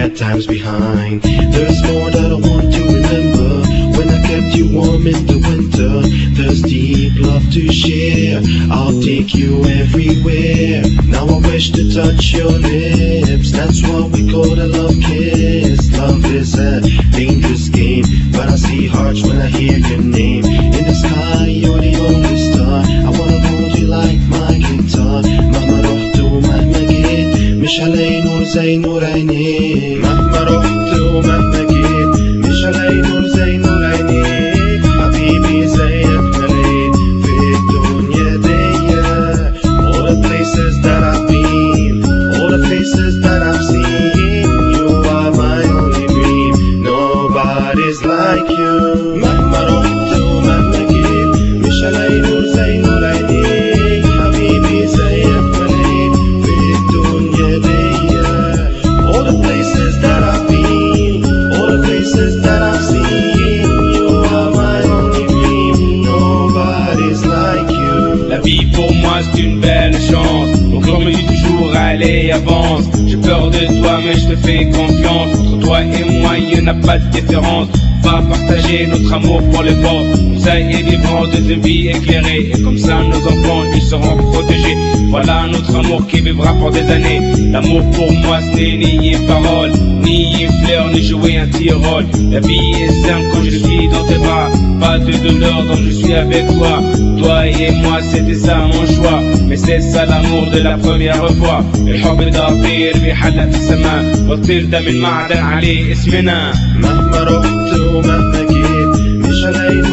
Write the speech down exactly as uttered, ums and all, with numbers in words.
bad times behind. There's more that I want to remember. When I kept you warm in the winter, there's deep love to share. I'll take you everywhere. Now I wish to touch your lips. That's what we call a love kiss. Love is a dangerous game, but I see hearts when I hear your name. In the sky, you're the only star. I wanna hold you like my guitar. مهما رحت ومهما جيت مش هلاقي نور زي نور عينيك. مهما رحت ومهما جيت مش هلاقي نور زي نور عينيك. حبيبي زيك ملاقيت في الدنيا دي. All the places that I've been, all the places that I've seen, you are my only dream. Nobody's like you. مهما رحت ومهما جيت مش هلاقي نور زي نور عينيك. حبيبي زيك ملاقيت في الدنيا دي. All the places that I've been, all the places that I've seen, you are my only dream. Nobody's like you. La vie pour moi c'est une belle chance. Mon corps me dit toujours allez avance. J'ai peur de toi mais je te fais confiance. Entre toi et moi il n'y a pas de différence. Va partager notre amour pour les pauvres. Comme ça ils vivront de une vie éclairée. Et comme ça nos enfants ils seront protégés. Voilà notre amour qui vivra pour des années. L'amour pour moi ce n'est ni une parole, ni une fleur, ni jouer un petit rôle. La vie est simple quand je suis dans tes bras. Pas de douleur donc je suis avec toi. Toi et moi c'était ça mon choix. Mais c'est ça l'amour de la première fois. الحب ده طير بيحلق في السماء. والطير ده من معدن عليه اسمنا. مهما رحت ومهما جيت مش هلاقي